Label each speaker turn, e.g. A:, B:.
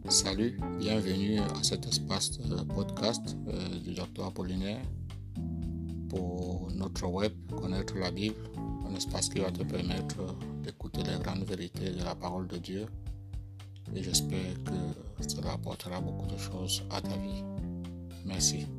A: Salut, bienvenue à cet espace podcast du Dr Apollinaire pour notre web, connaître la Bible, un espace qui va te permettre d'écouter les grandes vérités de la parole de Dieu et j'espère que cela apportera beaucoup de choses à ta vie. Merci.